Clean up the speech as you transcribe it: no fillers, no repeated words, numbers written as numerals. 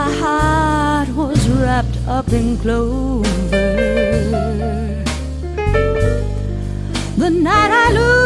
my heart was wrapped up in clover. The night I lose